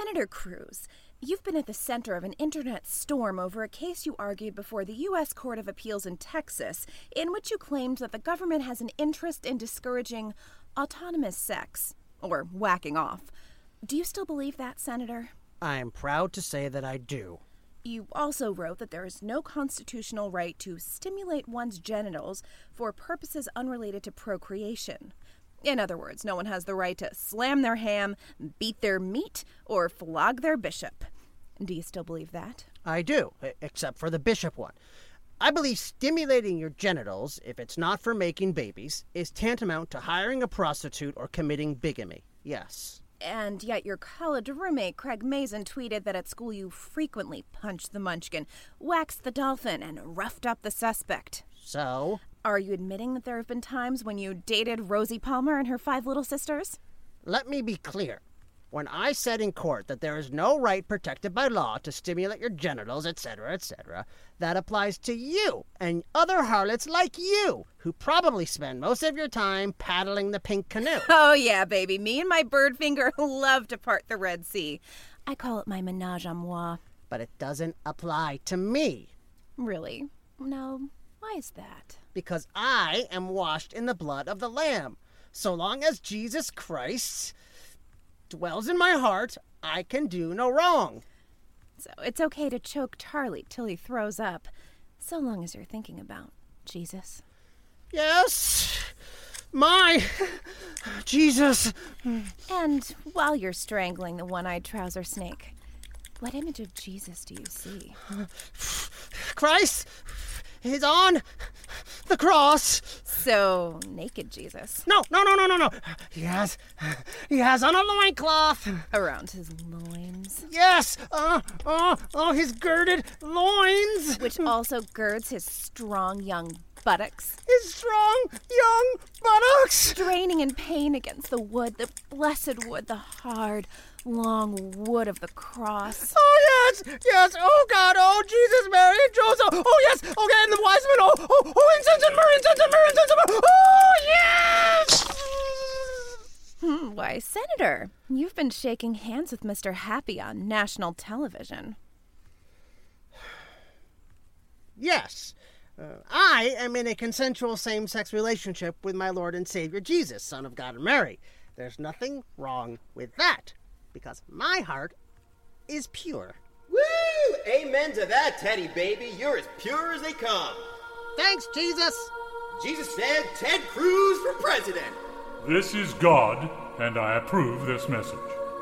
[SPEAKER 7] Senator Cruz, you've been at the center of an internet storm over a case you argued before the U.S. Court of Appeals in Texas, in which you claimed that the government has an interest in discouraging autonomous sex, or whacking off. Do you still believe that, Senator?
[SPEAKER 6] I am proud to say that I do.
[SPEAKER 7] You also wrote that there is no constitutional right to stimulate one's genitals for purposes unrelated to procreation. In other words, no one has the right to slam their ham, beat their meat, or flog their bishop. Do you still believe that?
[SPEAKER 6] I do, except for the bishop one. I believe stimulating your genitals, if it's not for making babies, is tantamount to hiring a prostitute or committing bigamy. Yes.
[SPEAKER 7] And yet your college roommate, Craig Mazin, tweeted that at school you frequently punched the munchkin, waxed the dolphin, and roughed up the suspect.
[SPEAKER 6] So?
[SPEAKER 7] Are you admitting that there have been times when you dated Rosie Palmer and her 5 little sisters?
[SPEAKER 6] Let me be clear. When I said in court that there is no right protected by law to stimulate your genitals, etc., that applies to you and other harlots like you, who probably spend most of your time paddling the pink canoe.
[SPEAKER 7] Oh yeah, baby. Me and my bird finger love to part the Red Sea. I call it my menage a moi.
[SPEAKER 6] But it doesn't apply to me.
[SPEAKER 7] Really? No. Why is that?
[SPEAKER 6] Because I am washed in the blood of the Lamb. So long as Jesus Christ dwells in my heart, I can do no wrong.
[SPEAKER 7] So it's okay to choke Charlie till he throws up, so long as you're thinking about Jesus.
[SPEAKER 6] Yes, my Jesus.
[SPEAKER 7] And while you're strangling the one-eyed trouser snake, what image of Jesus do you see?
[SPEAKER 6] Christ is on the cross.
[SPEAKER 7] So, naked Jesus.
[SPEAKER 6] No. He has on a loincloth.
[SPEAKER 7] Around his loins.
[SPEAKER 6] Yes. His girded loins.
[SPEAKER 7] Which also girds his strong young buttocks.
[SPEAKER 6] His strong young buttocks.
[SPEAKER 7] Straining in pain against the wood, the blessed wood, the hard, long wood of the cross.
[SPEAKER 6] Oh, yes. Oh, God. Oh, Jesus, Mary, and Joseph. Oh, yes. Okay, and the wise men. Oh, incense and myrrh, incense and myrrh, incense and myrrh. Oh, yes.
[SPEAKER 7] Why, Senator, you've been shaking hands with Mr. Happy on national television.
[SPEAKER 6] Yes. I am in a consensual same-sex relationship with my Lord and Savior Jesus, Son of God and Mary. There's nothing wrong with that, because my heart is pure.
[SPEAKER 11] Woo! Amen to that, Teddy baby. You're as pure as they come.
[SPEAKER 6] Thanks, Jesus.
[SPEAKER 11] Jesus said Ted Cruz for president.
[SPEAKER 2] This is God, and I approve this message.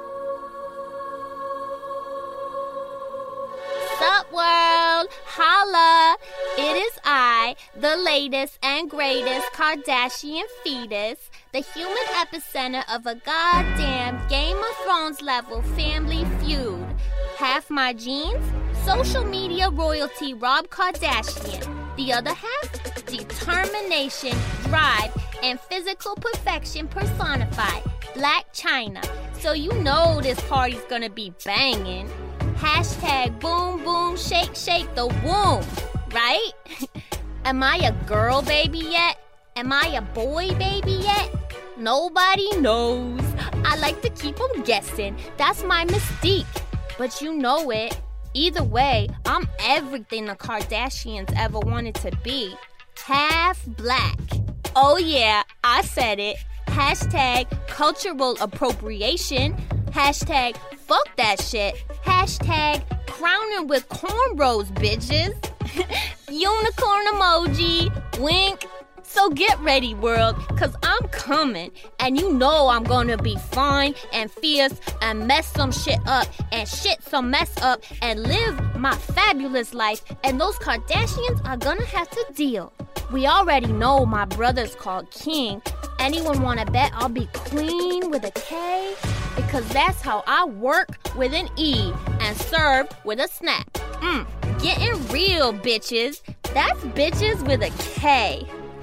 [SPEAKER 8] Sup, world? Holla! It is I, the latest and greatest Kardashian fetus, the human epicenter of a goddamn Game of Thrones level family feud. Half my genes, social media royalty Rob Kardashian. The other half, determination, drive, and physical perfection personified, Blac Chyna. So you know this party's gonna be banging. Hashtag boom boom shake shake the womb, right? Am I a girl baby yet? Am I a boy baby yet? Nobody knows. I like to keep them guessing. That's my mystique. But you know it. Either way, I'm everything the Kardashians ever wanted to be. Half black. Oh yeah, I said it. Hashtag cultural appropriation. Hashtag fuck that shit. Hashtag crowning with cornrows, bitches. Unicorn emoji. Wink. So get ready, world, cause I'm coming, and you know I'm gonna be fine and fierce and mess some shit up and shit some mess up and live my fabulous life, and those Kardashians are gonna have to deal. We already know my brother's called King. Anyone wanna bet I'll be Queen with a K? Because that's how I work with an E and serve with a snap. Getting real, bitches. That's bitches with a K.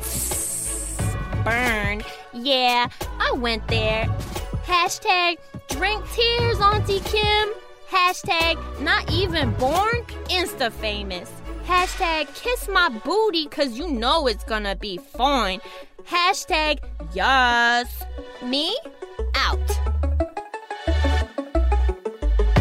[SPEAKER 8] Burn. Yeah, I went there. Hashtag drink tears, Auntie Kim. Hashtag not even born, Insta famous. Hashtag kiss my booty cause you know it's gonna be fine. Hashtag yes. Me out.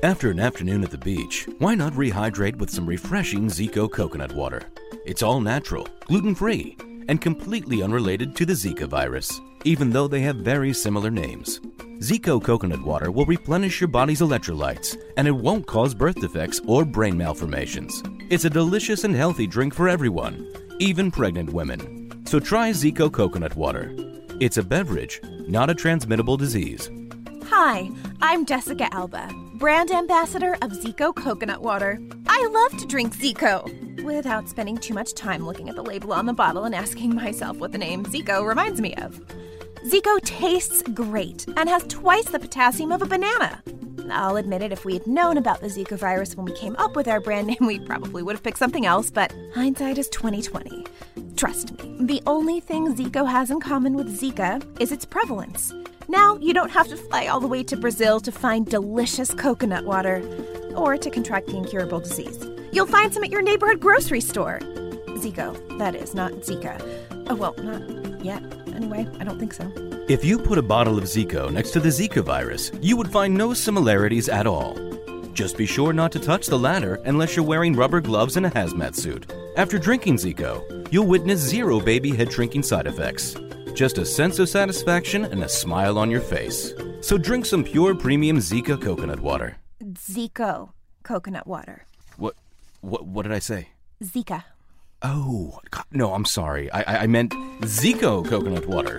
[SPEAKER 1] After an afternoon at the beach, why not rehydrate with some refreshing Zico coconut water? It's all natural, gluten-free, and completely unrelated to the Zika virus, even though they have very similar names. Zico coconut water will replenish your body's electrolytes, and it won't cause birth defects or brain malformations. It's a delicious and healthy drink for everyone, even pregnant women. So try Zico coconut water. It's a beverage, not a transmittable disease.
[SPEAKER 7] Hi, I'm Jessica Alba, brand ambassador of Zico Coconut Water. I love to drink Zico without spending too much time looking at the label on the bottle and asking myself what the name Zico reminds me of. Zico tastes great and has twice the potassium of a banana. I'll admit it, if we had known about the Zika virus when we came up with our brand name, we probably would have picked something else, but hindsight is 20/20. Trust me, the only thing Zico has in common with Zika is its prevalence. Now you don't have to fly all the way to Brazil to find delicious coconut water or to contract the incurable disease. You'll find some at your neighborhood grocery store. Zico, that is, not Zika. Oh, well, not yet. Anyway, I don't think so.
[SPEAKER 1] If you put a bottle of Zico next to the Zika virus, you would find no similarities at all. Just be sure not to touch the latter unless you're wearing rubber gloves and a hazmat suit. After drinking Zico, you'll witness 0 baby head shrinking side effects. Just a sense of satisfaction and a smile on your face. So drink some pure premium Zika coconut water.
[SPEAKER 7] Zico coconut water.
[SPEAKER 1] What did I say?
[SPEAKER 7] Zika.
[SPEAKER 1] Oh, God, no, I'm sorry. I meant Zico coconut water.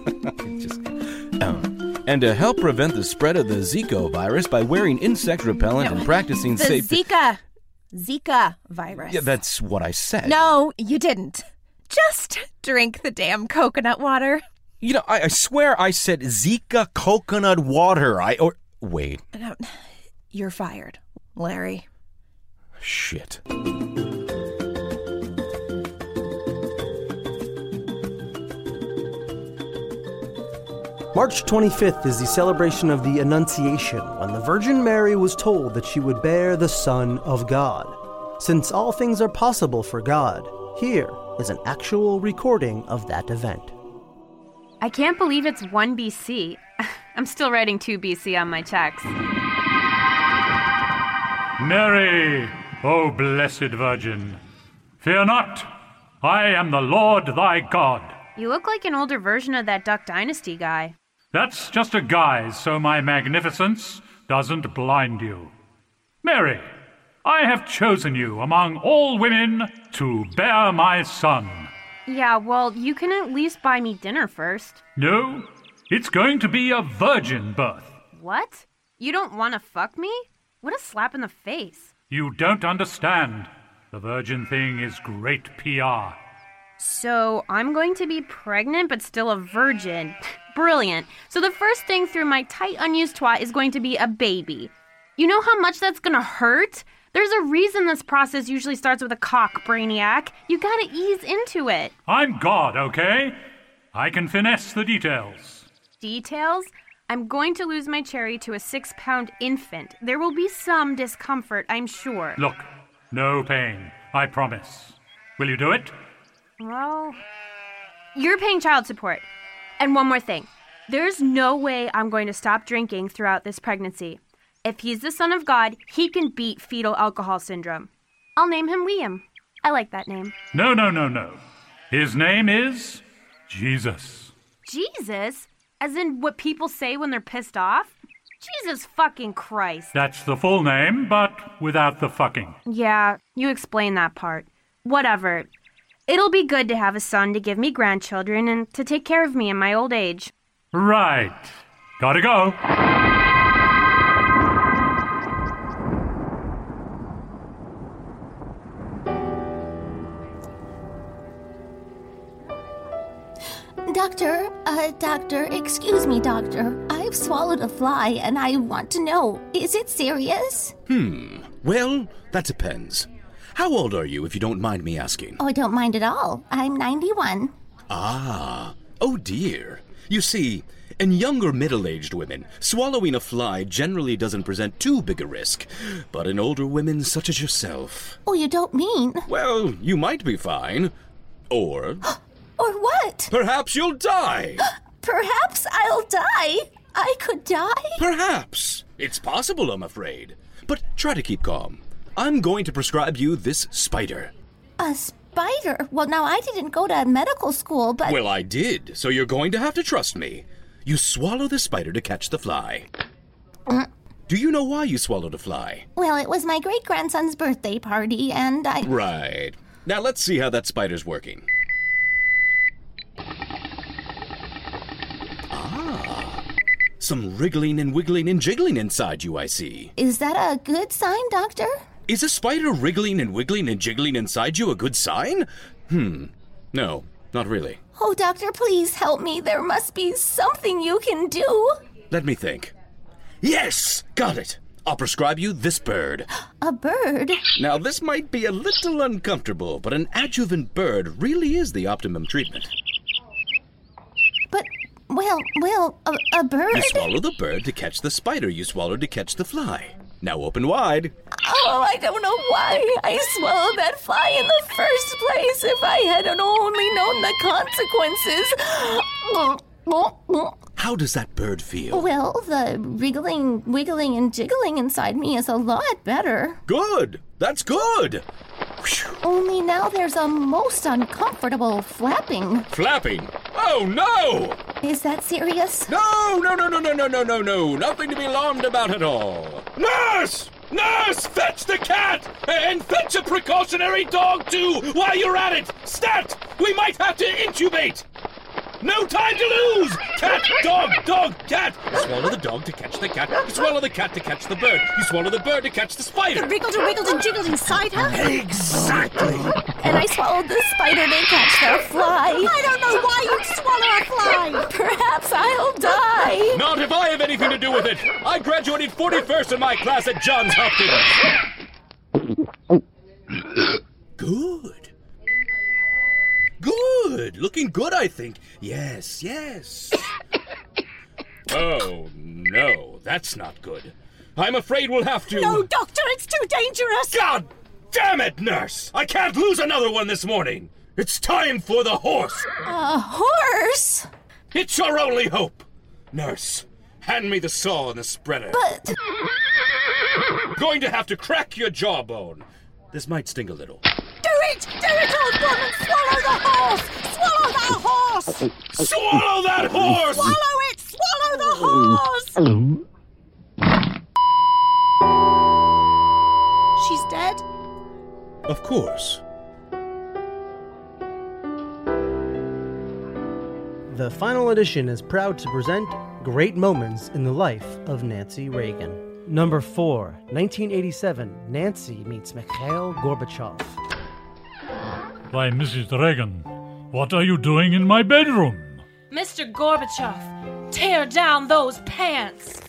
[SPEAKER 1] And to help prevent the spread of the Zico virus by wearing insect repellent and practicing safe...
[SPEAKER 7] Zika virus.
[SPEAKER 1] Yeah, that's what I said.
[SPEAKER 7] No, you didn't. Just drink the damn coconut water.
[SPEAKER 1] You know, I swear I said Zika coconut water. Wait.
[SPEAKER 7] No, you're fired, Larry.
[SPEAKER 1] Shit.
[SPEAKER 6] March 25th is the celebration of the Annunciation, when the Virgin Mary was told that she would bear the Son of God. Since all things are possible for God, here is an actual recording of that event.
[SPEAKER 12] I can't believe it's 1 BC. I'm still writing 2 BC on my checks.
[SPEAKER 2] Mary, O blessed Virgin, fear not, I am the Lord thy God.
[SPEAKER 12] You look like an older version of that Duck Dynasty guy.
[SPEAKER 2] That's just a guise so my magnificence doesn't blind you. Mary, I have chosen you among all women to bear my son.
[SPEAKER 12] Yeah, well, you can at least buy me dinner first.
[SPEAKER 2] No, it's going to be a virgin birth.
[SPEAKER 12] What? You don't want to fuck me? What a slap in the face.
[SPEAKER 2] You don't understand. The virgin thing is great PR.
[SPEAKER 12] So I'm going to be pregnant but still a virgin. Brilliant. So the first thing through my tight unused twat is going to be a baby. You know how much that's going to hurt? There's a reason this process usually starts with a cock, Brainiac. You gotta ease into it.
[SPEAKER 2] I'm God, okay? I can finesse the details.
[SPEAKER 12] Details? I'm going to lose my cherry to a 6-pound infant. There will be some discomfort, I'm sure.
[SPEAKER 2] Look, no pain, I promise. Will you do it?
[SPEAKER 12] Well, you're paying child support. And one more thing. There's no way I'm going to stop drinking throughout this pregnancy. If he's the son of God, he can beat fetal alcohol syndrome. I'll name him Liam. I like that name.
[SPEAKER 2] No. His name is Jesus.
[SPEAKER 12] Jesus? As in what people say when they're pissed off? Jesus fucking Christ.
[SPEAKER 2] That's the full name, but without the fucking.
[SPEAKER 12] Yeah, you explain that part. Whatever. It'll be good to have a son to give me grandchildren and to take care of me in my old age.
[SPEAKER 2] Right. Gotta go.
[SPEAKER 3] Doctor, excuse me, Doctor. I've swallowed a fly and I want to know, is it serious?
[SPEAKER 1] Well, that depends. How old are you, if you don't mind me asking?
[SPEAKER 3] Oh, I don't mind at all. I'm 91.
[SPEAKER 1] Ah, oh dear. You see, in younger middle-aged women, swallowing a fly generally doesn't present too big a risk. But in older women such as yourself...
[SPEAKER 3] Oh, you don't mean...
[SPEAKER 1] Well, you might be fine. Or...
[SPEAKER 3] Or what?
[SPEAKER 1] Perhaps you'll die.
[SPEAKER 3] Perhaps I'll die. I could die.
[SPEAKER 1] Perhaps. It's possible, I'm afraid. But try to keep calm. I'm going to prescribe you this spider.
[SPEAKER 3] A spider? Well, now I didn't go to medical school, but...
[SPEAKER 1] Well, I did, so you're going to have to trust me. You swallow the spider to catch the fly. Do you know why you swallowed a fly?
[SPEAKER 3] Well, it was my great-grandson's birthday party, and I...
[SPEAKER 1] Right. Now let's see how that spider's working. Some wriggling and wiggling and jiggling inside you, I see.
[SPEAKER 3] Is that a good sign, Doctor?
[SPEAKER 1] Is a spider wriggling and wiggling and jiggling inside you a good sign? No, not really.
[SPEAKER 3] Oh, Doctor, please help me. There must be something you can do.
[SPEAKER 1] Let me think. Yes! Got it! I'll prescribe you this bird.
[SPEAKER 3] A bird?
[SPEAKER 1] Now, this might be a little uncomfortable, but an adjuvant bird really is the optimum treatment.
[SPEAKER 3] But, well, a bird?
[SPEAKER 1] You swallow the bird to catch the spider you swallowed to catch the fly. Now open wide.
[SPEAKER 3] Oh, I don't know why I swallowed that fly in the first place. If I had only known the consequences.
[SPEAKER 1] How does that bird feel?
[SPEAKER 3] Well, the wriggling, wiggling, and jiggling inside me is a lot better.
[SPEAKER 1] Good! That's good!
[SPEAKER 3] Only now there's a most uncomfortable flapping.
[SPEAKER 1] Flapping? Oh, no!
[SPEAKER 3] Is that serious?
[SPEAKER 1] No! Nothing to be alarmed about at all. Nurse! Nurse! Fetch the cat! And fetch a precautionary dog, too, while you're at it! Stat! We might have to intubate! No time to lose! Cat, dog, cat! You swallow the dog to catch the cat. You swallow the cat to catch the bird. You swallow the bird to catch the spider.
[SPEAKER 15] It wriggled and jiggled inside her?
[SPEAKER 1] Exactly!
[SPEAKER 3] And I swallowed the spider to catch the fly.
[SPEAKER 15] I don't know why you'd swallow a fly!
[SPEAKER 3] Perhaps I'll die.
[SPEAKER 1] Not if I have anything to do with it! I graduated 41st in my class at Johns Hopkins. Good. Good! Looking good, I think. Yes. Oh, no, that's not good. I'm afraid we'll have to...
[SPEAKER 15] No, Doctor, it's too dangerous!
[SPEAKER 1] God damn it, nurse! I can't lose another one this morning! It's time for the horse!
[SPEAKER 3] A horse?
[SPEAKER 1] It's your only hope! Nurse, hand me the saw and the spreader.
[SPEAKER 3] But...
[SPEAKER 1] Going to have to crack your jawbone. This might sting a little.
[SPEAKER 15] Do it, old woman! Swallow the horse! Swallow that horse!
[SPEAKER 1] Swallow that horse!
[SPEAKER 15] Swallow it! Swallow the horse! She's dead?
[SPEAKER 1] Of course.
[SPEAKER 6] The final edition is proud to present Great Moments in the Life of Nancy Reagan. Number 4, 1987, Nancy meets Mikhail Gorbachev.
[SPEAKER 2] Why, Mrs. Reagan, what are you doing in my bedroom?
[SPEAKER 5] Mr. Gorbachev, tear down those pants!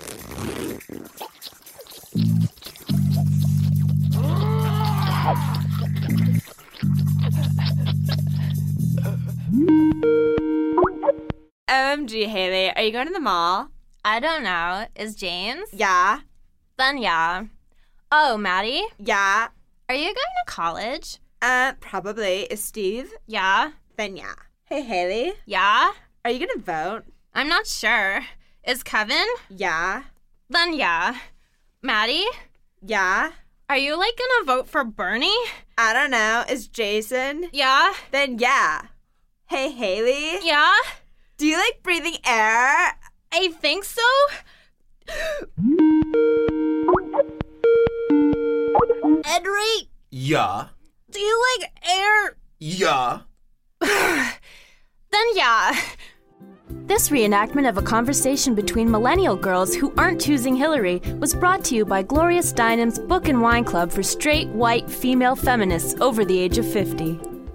[SPEAKER 12] OMG, Haley, are you going to the mall? I don't know. Is James? Yeah. Then yeah. Oh, Maddie? Yeah. Are you going to college? Probably. Is Steve? Yeah. Then yeah. Hey, Haley? Yeah? Are you going to vote? I'm not sure. Is Kevin? Yeah. Then yeah. Maddie? Yeah. Are you, going to vote for Bernie? I don't know. Is Jason? Yeah. Then yeah. Hey, Haley? Yeah? Do you like breathing air? I think so. Edry?
[SPEAKER 14] Yeah.
[SPEAKER 12] Do you like air?
[SPEAKER 14] Yeah.
[SPEAKER 12] Then yeah.
[SPEAKER 5] This reenactment of a conversation between millennial girls who aren't choosing Hillary was brought to you by Gloria Steinem's Book and Wine Club for straight, white, female feminists over the age of 50.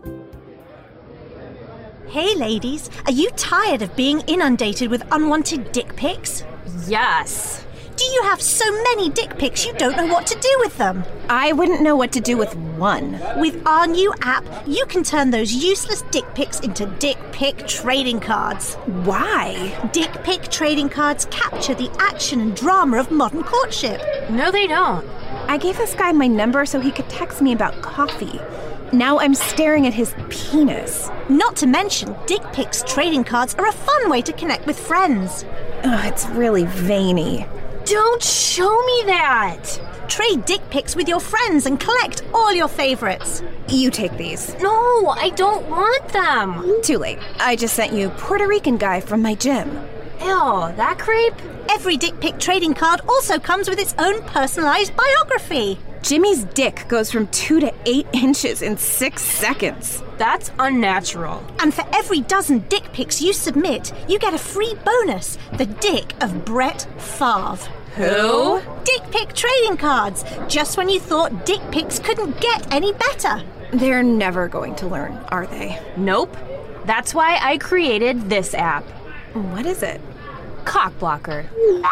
[SPEAKER 15] Hey, ladies, are you tired of being inundated with unwanted dick pics?
[SPEAKER 5] Yes.
[SPEAKER 15] Do you have so many dick pics you don't know what to do with them? I wouldn't know what to do with one. With our new app, you can turn those useless dick pics into dick pic trading cards. Why? Dick pic trading cards capture the action and drama of modern courtship.
[SPEAKER 5] No, they don't.
[SPEAKER 7] I gave this guy my number so he could text me about coffee. Now I'm staring at his penis.
[SPEAKER 15] Not to mention, dick pics trading cards are a fun way to connect with friends.
[SPEAKER 7] Ugh, it's really veiny.
[SPEAKER 5] Don't show me that!
[SPEAKER 15] Trade dick pics with your friends and collect all your favorites.
[SPEAKER 7] You take these.
[SPEAKER 12] No, I don't want them.
[SPEAKER 7] Too late. I just sent you Puerto Rican guy from my gym.
[SPEAKER 12] Ew, that creep?
[SPEAKER 15] Every dick pic trading card also comes with its own personalized biography.
[SPEAKER 7] Jimmy's dick goes from 2 to 8 inches in 6 seconds.
[SPEAKER 12] That's unnatural.
[SPEAKER 15] And for every dozen dick pics you submit, you get a free bonus, the dick of Brett Favre.
[SPEAKER 7] Who?
[SPEAKER 15] Dick pic trading cards, just when you thought dick pics couldn't get any better.
[SPEAKER 7] They're never going to learn, are they?
[SPEAKER 12] Nope. That's why I created this app.
[SPEAKER 7] What is it?
[SPEAKER 12] Cock Blocker.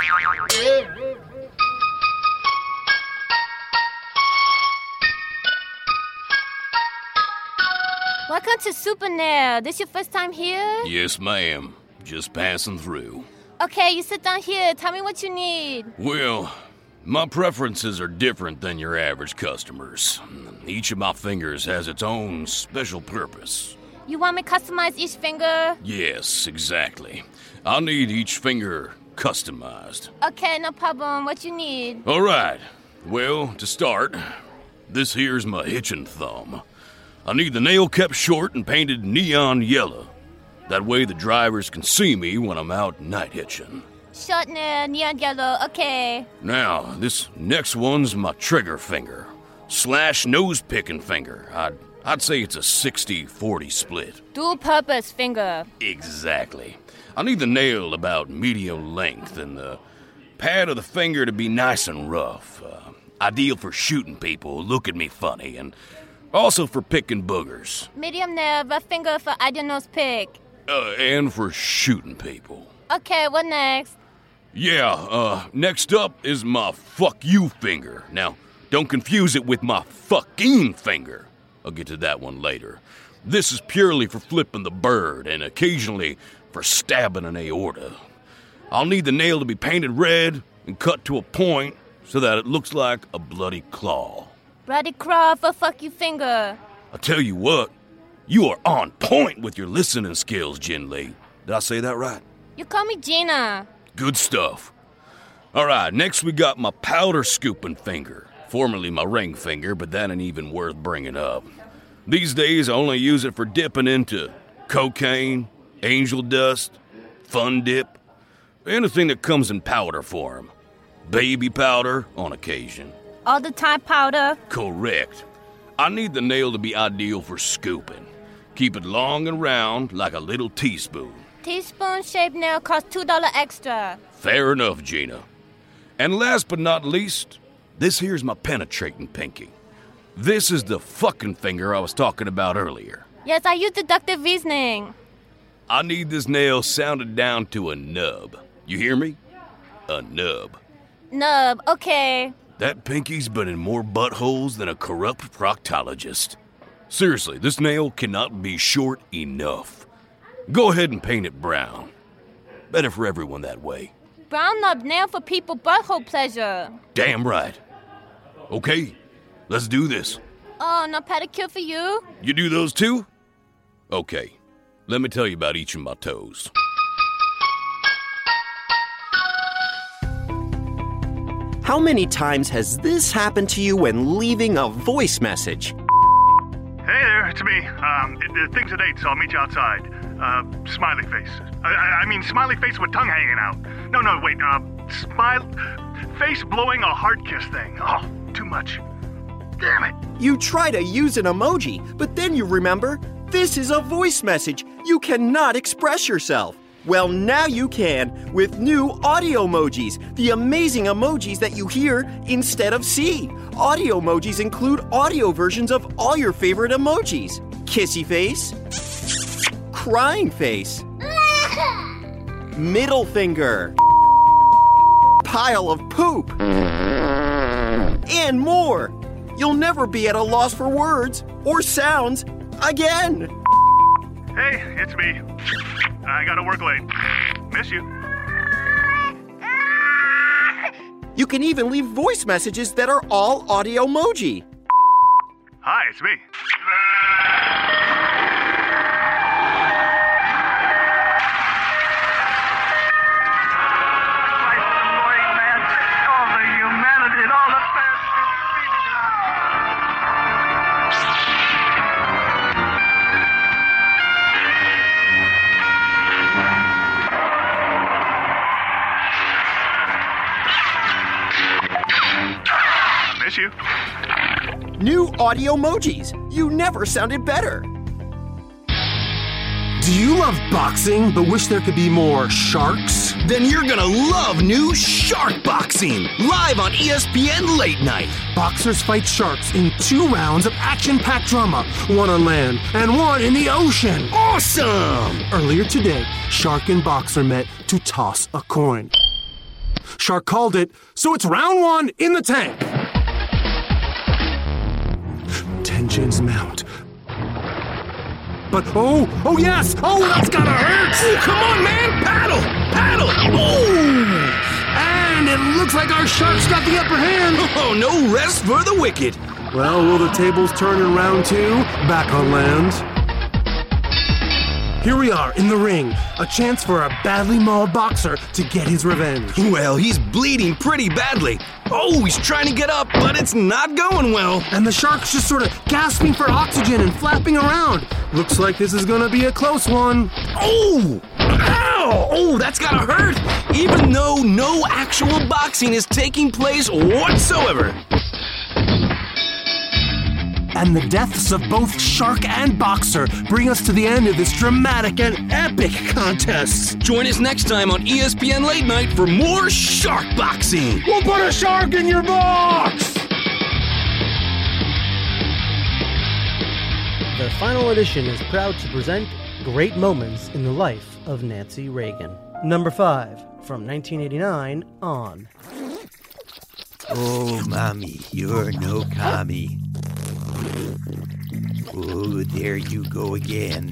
[SPEAKER 8] Welcome to Supernair. This your first time here?
[SPEAKER 9] Yes, ma'am. Just passing through.
[SPEAKER 8] Okay, you sit down here. Tell me what you need.
[SPEAKER 9] Well, my preferences are different than your average customers. Each of my fingers has its own special purpose.
[SPEAKER 8] You want me to customize each finger?
[SPEAKER 9] Yes, exactly. I'll need each finger customized.
[SPEAKER 8] Okay, no problem. What you need?
[SPEAKER 9] All right. Well, to start, this here's my hitching thumb. I need the nail kept short and painted neon yellow. That way the drivers can see me when I'm out night hitching.
[SPEAKER 8] Short nail, neon yellow, okay.
[SPEAKER 9] Now, this next one's my trigger finger. Slash nose picking finger. I'd say it's a 60-40 split.
[SPEAKER 8] Dual purpose finger.
[SPEAKER 9] Exactly. I need the nail about medium length and the pad of the finger to be nice and rough. Ideal for shooting people who look at me funny, and also for picking boogers.
[SPEAKER 8] Medium nail, rough finger for ideal nose pick.
[SPEAKER 9] And for shooting people.
[SPEAKER 8] Okay, what next?
[SPEAKER 9] Yeah, next up is my fuck you finger. Now, don't confuse it with my fucking finger. I'll get to that one later. This is purely for flipping the bird and occasionally for stabbing an aorta. I'll need the nail to be painted red and cut to a point so that it looks like a bloody claw.
[SPEAKER 8] Bloody claw for fuck you finger.
[SPEAKER 9] I tell you what, you are on point with your listening skills, Jin Lee. Did I say that right?
[SPEAKER 8] You call me Gina.
[SPEAKER 9] Good stuff. All right, next we got my powder scooping finger. Formerly my ring finger, but that ain't even worth bringing up. These days, I only use it for dipping into cocaine, angel dust, fun dip, anything that comes in powder form. Baby powder on occasion.
[SPEAKER 8] All the time powder?
[SPEAKER 9] Correct. I need the nail to be ideal for scooping. Keep it long and round like a little teaspoon.
[SPEAKER 8] Teaspoon-shaped nail costs $2 extra.
[SPEAKER 9] Fair enough, Gina. And last but not least, this here's my penetrating pinky. This is the fucking finger I was talking about earlier.
[SPEAKER 8] Yes, I use deductive reasoning.
[SPEAKER 9] I need this nail sounded down to a nub. You hear me? A nub.
[SPEAKER 8] Nub, okay.
[SPEAKER 9] That pinky's been in more buttholes than a corrupt proctologist. Seriously, this nail cannot be short enough. Go ahead and paint it brown. Better for everyone that way.
[SPEAKER 8] Brown nub nail for people butthole pleasure.
[SPEAKER 9] Damn right. Okay, let's do this.
[SPEAKER 8] Oh, no pedicure for you?
[SPEAKER 9] You do those too? Okay, let me tell you about each of my toes.
[SPEAKER 14] How many times has this happened to you when leaving a voice message?
[SPEAKER 17] Hey there, it's me. Things at 8, so I'll meet you outside. Smiley face. I mean, smiley face with tongue hanging out. No, wait, face blowing a heart kiss thing. Oh, too much. Damn it.
[SPEAKER 14] You try to use an emoji, but then you remember, this is a voice message. You cannot express yourself. Well, now you can with new audio emojis, the amazing emojis that you hear instead of see. Audio emojis include audio versions of all your favorite emojis. Kissy face, crying face, middle finger, pile of poop, and more. You'll never be at a loss for words or sounds again.
[SPEAKER 17] Hey, it's me. I gotta work late. Miss you.
[SPEAKER 14] You can even leave voice messages that are all audio emoji.
[SPEAKER 17] Hi, it's me. All the humanity and all the
[SPEAKER 14] New audio emojis. You never sounded better.
[SPEAKER 18] Do you love boxing but wish there could be more sharks?
[SPEAKER 9] Then you're gonna love new Shark Boxing, live on ESPN Late Night.
[SPEAKER 18] Boxers fight sharks in 2 rounds of action-packed drama, one on land and one in the ocean.
[SPEAKER 9] Awesome!
[SPEAKER 18] Earlier today, Shark and Boxer met to toss a coin. Shark called it, so it's round 1 in the tank. Tensions mount. But, oh yes! Oh, that's gotta hurt!
[SPEAKER 9] Ooh, come on, man! Paddle! Ooh!
[SPEAKER 18] And it looks like our shark's got the upper hand!
[SPEAKER 9] Oh, no rest for the wicked!
[SPEAKER 18] Well, will the tables turn in round 2? Back on land. Here we are in the ring, a chance for a badly mauled boxer to get his revenge.
[SPEAKER 9] Well, he's bleeding pretty badly. Oh, he's trying to get up, but it's not going well.
[SPEAKER 18] And the shark's just sort of gasping for oxygen and flapping around. Looks like this is gonna be a close one.
[SPEAKER 9] Oh! Ow! Oh, that's gotta hurt! Even though no actual boxing is taking place whatsoever.
[SPEAKER 18] And the deaths of both Shark and Boxer bring us to the end of this dramatic and epic contest.
[SPEAKER 9] Join us next time on ESPN Late Night for more Shark Boxing.
[SPEAKER 18] We'll put a shark in your box!
[SPEAKER 6] The final edition is proud to present Great Moments in the Life of Nancy Reagan. Number 5, from 1989 on.
[SPEAKER 20] Oh, Mommy, you're no commie. Oh, there you go again.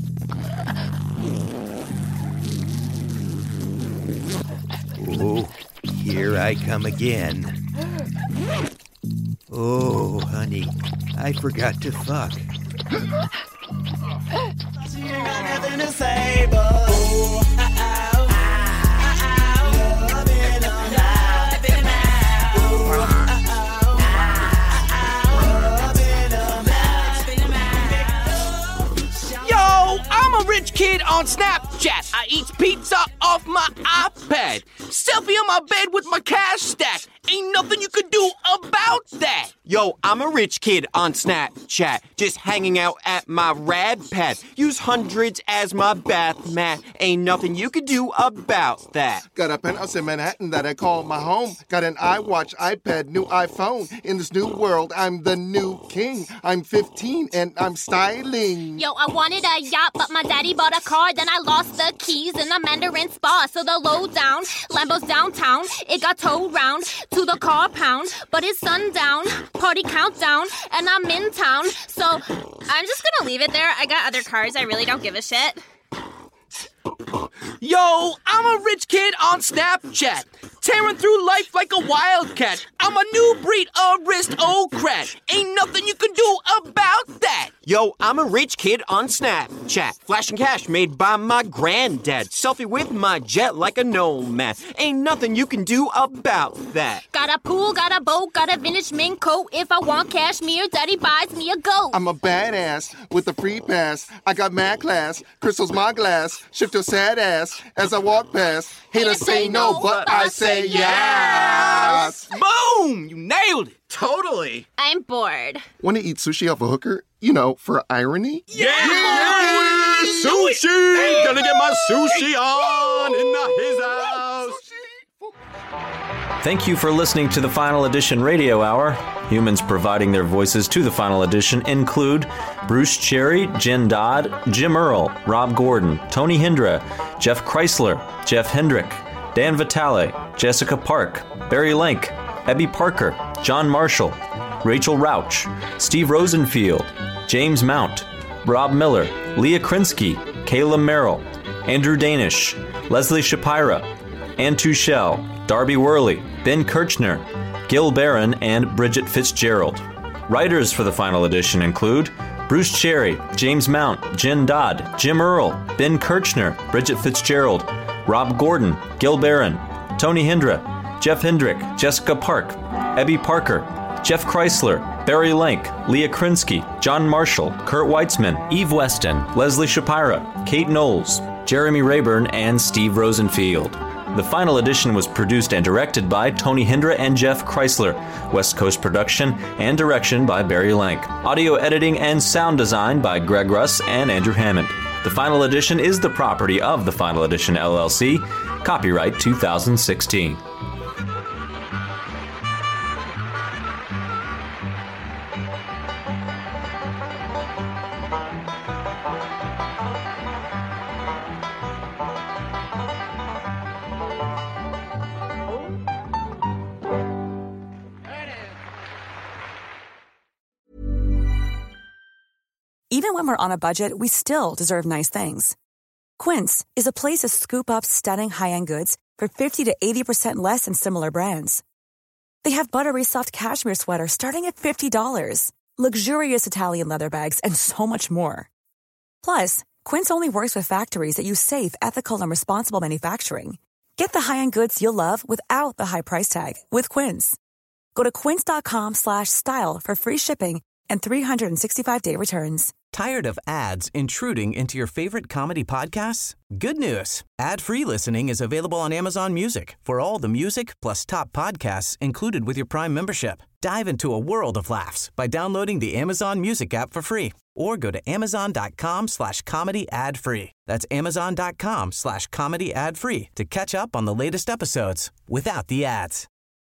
[SPEAKER 20] Oh, here I come again. Oh, honey, I forgot to fuck.
[SPEAKER 21] She ain't got nothing to say, but oh, loving them now.
[SPEAKER 23] Yo, I'm a rich kid on Snapchat. I eat pizza off my iPad. Selfie on my bed with my cash stack. Ain't nothing you could do about that.
[SPEAKER 14] Yo, I'm a rich kid on Snapchat, just hanging out at my rad pad. Use hundreds as my bath mat. Ain't nothing you could do about that.
[SPEAKER 22] Got a penthouse in Manhattan that I call my home. Got an iWatch, iPad, new iPhone. In this new world, I'm the new king. I'm 15 and I'm styling.
[SPEAKER 8] Yo, I wanted a yacht, but my daddy bought a car. Then I lost the keys in a Mandarin spa. So the low down, Lambo's downtown. It got towed round to the car pound. But it's sundown, party countdown, and I'm in town. So I'm just gonna leave it there. I got other cars. I really don't give a shit.
[SPEAKER 23] Yo, I'm a rich kid on Snapchat, tearing through life like a wildcat. I'm a new breed aristocrat. Ain't nothing you can do about that.
[SPEAKER 14] Yo, I'm a rich kid on Snapchat, flashing cash made by my granddad. Selfie with my jet like a nomad. Ain't nothing you can do about that.
[SPEAKER 8] Got a pool, got a boat, got a vintage mink coat. If I want cashmere, daddy buys me a goat.
[SPEAKER 22] I'm a badass with a free pass. I got mad class, crystal's my glass. Shift your sad ass as I walk past. Haters say no, but I say yes.
[SPEAKER 23] Boom! You nailed it.
[SPEAKER 22] Totally.
[SPEAKER 8] I'm bored.
[SPEAKER 22] Want to eat sushi off a hooker? You know, for irony?
[SPEAKER 23] Yeah!
[SPEAKER 25] Sushi! Gonna get my sushi on in his house.
[SPEAKER 26] Thank you for listening to the Final Edition Radio Hour. Humans providing their voices to the Final Edition include Bruce Cherry, Jen Dodd, Jim Earl, Rob Gordon, Tony Hindra, Jeff Chrysler, Jeff Hendrick, Dan Vitale, Jessica Park, Barry Lank, Ebby Parker, John Marshall, Rachel Rauch, Steve Rosenfield, James Mount, Rob Miller, Leah Krinsky, Kayla Merrill, Andrew Danish, Leslie Shapira, Ann Tuchel, Darby Worley, Ben Kirchner, Gil Barron, and Bridget Fitzgerald. Writers for the Final Edition include Bruce Cherry, James Mount, Jen Dodd, Jim Earl, Ben Kirchner, Bridget Fitzgerald, Rob Gordon, Gil Barron, Tony Hindra, Jeff Hendrick, Jessica Park, Ebby Parker, Jeff Chrysler, Barry Lank, Leah Krinsky, John Marshall, Kurt Weitzman, Eve Weston, Leslie Shapira, Kate Knowles, Jeremy Rayburn, and Steve Rosenfield. The Final Edition was produced and directed by Tony Hindra and Jeff Chrysler. West Coast production and direction by Barry Lank. Audio editing and sound design by Greg Russ and Andrew Hammond. The Final Edition is the property of The Final Edition, LLC. Copyright 2016.
[SPEAKER 4] Even when we're on a budget, we still deserve nice things. Quince is a place to scoop up stunning high-end goods for 50 to 80% less than similar brands. They have buttery soft cashmere sweaters starting at $50, luxurious Italian leather bags, and so much more. Plus, Quince only works with factories that use safe, ethical, and responsible manufacturing. Get the high-end goods you'll love without the high price tag with Quince. Go to quince.com/style for free shipping and 365-day returns.
[SPEAKER 10] Tired of ads intruding into your favorite comedy podcasts? Good news. Ad-free listening is available on Amazon Music for all the music plus top podcasts included with your Prime membership. Dive into a world of laughs by downloading the Amazon Music app for free or go to amazon.com/comedy ad-free. That's amazon.com/comedy ad-free to catch up on the latest episodes without the ads.